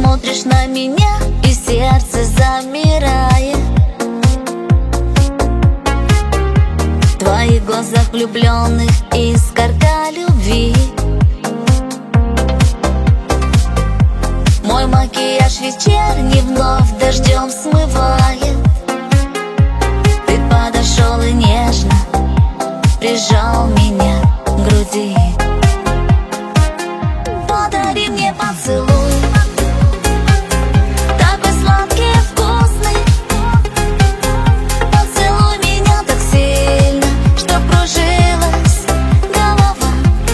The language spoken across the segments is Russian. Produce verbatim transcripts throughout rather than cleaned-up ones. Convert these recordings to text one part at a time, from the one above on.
смотришь на меня, и сердце замирает. В твоих глазах влюбленных искорка любви. Мой макияж вечерний вновь дождем смывает. Ты подошел и нежно прижал меня к груди. Подари мне поцелуй, такой сладкий и вкусный. Поцелуй меня так сильно, что кружилась голова.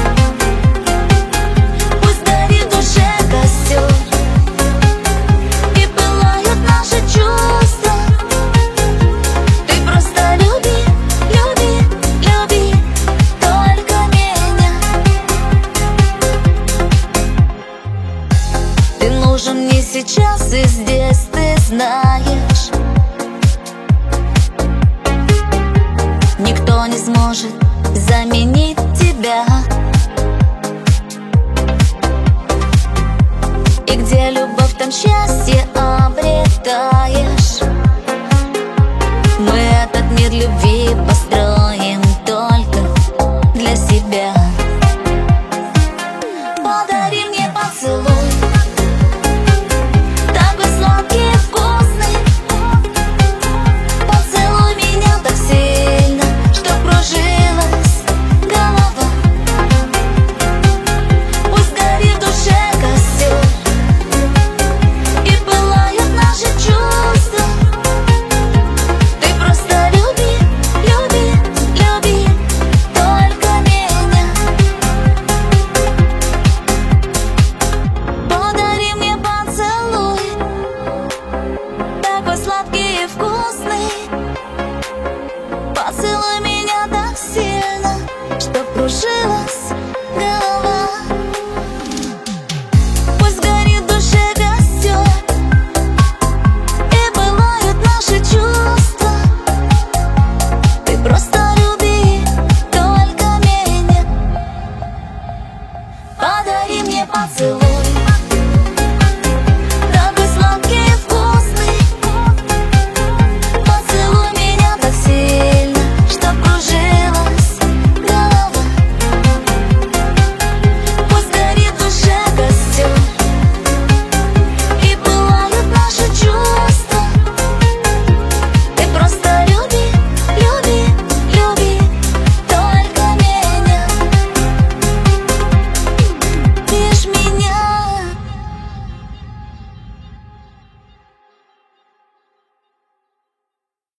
Пусть горит в душе костер и пылают наши чувства. Ты просто люби, люби, люби только меня. Ты нужен мне сейчас и здесь, ты знаешь. Никто не сможет заменить тебя. И где любовь, там счастье обретаешь. Мы этот мир любви построим только для себя. Подари мне поцелуй, такой сладкий и вкусный. Поцелуй меня так сильно, что кружилась голова. Пусть горит в душе костер и пылают наши чувства. Ты просто люби, люби, люби только меня. Подари мне поцелуй, такой сладкий и вкусный. Поцелуй меня так сильно, что кружилась голова. Пусть горит в душе костер и пылают наши чувства. Ты просто люби только меня. Подари мне поцелуй.